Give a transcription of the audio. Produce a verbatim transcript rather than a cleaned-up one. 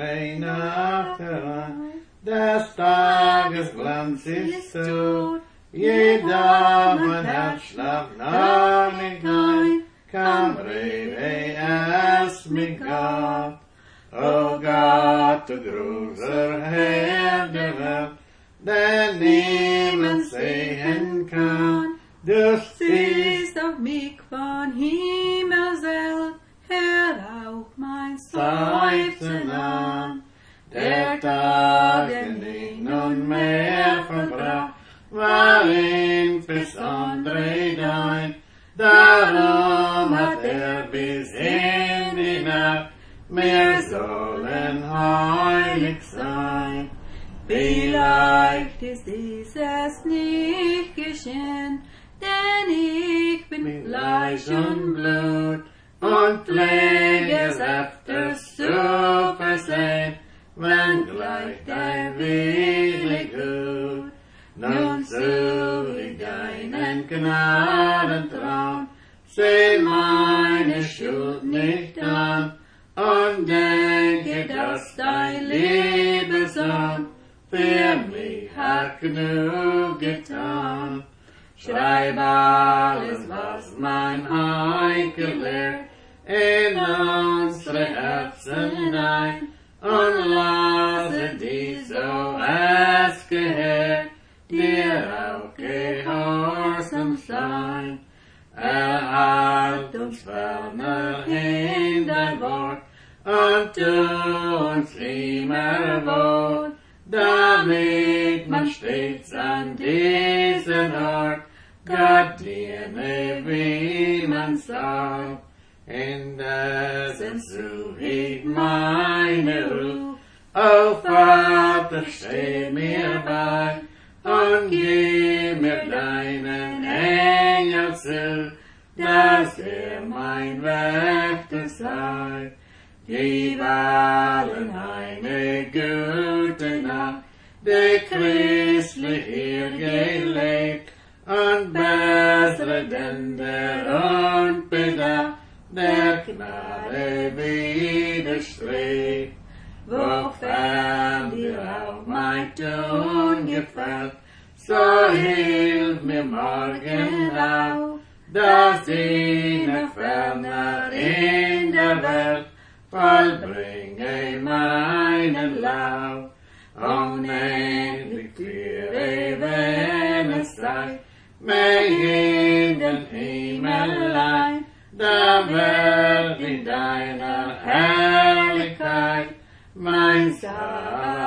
Nachteil, des Tages Glanz ist tot, jeder mein Herzschlag noch nicht ein, kam Rewe es mit Gott. O Gott, du großer Herr der Welt, der niemand sehen kann, du siehst auf mich von Himmel selbst, hör auch mein Seufzen an. Der Tag, den ich nun mehr verbracht, war insbesondere dein, darum hat er bis in die Nacht, wir sollen heilig sein. Vielleicht ist dieses nicht geschehen, denn ich bin mit Fleisch und Blut und pflege es öfters zu versehen, wenn gleich dein Wille gut. Nun such ich deinen Gnadentraum, seh meine Schuld nicht an, und denke, dass dein Liebesarm für mich hat genug getan. Schreib alles, was mein Heikel lehrt, in unsere Herzen ein, und lasse dies so es gehört, dir auch gehorsam sein. Erhalt uns ferner in dein Wort, und tu uns immer wohl, damit man stets an diesen Ort Gott diene, wie man soll. Indessen such ich meine Ruhe, o Vater, steh mir bei, und gib mir deinen Engel zu, dass er mein Wächter sei. Gib allen eine gute Nacht, die christlich hier gelebt, und bessere denn der Unbedacht, der Gnade widerstrebt. Wofern dir auch mein Tun gefällt, so hilf mir morgen auch, dass ich noch ferner in der Welt vollbringe meinen Lauf. Unendlich führe, wenn es sei, mich in den Himmel ein, da wird in deiner Herrlichkeit mein Saal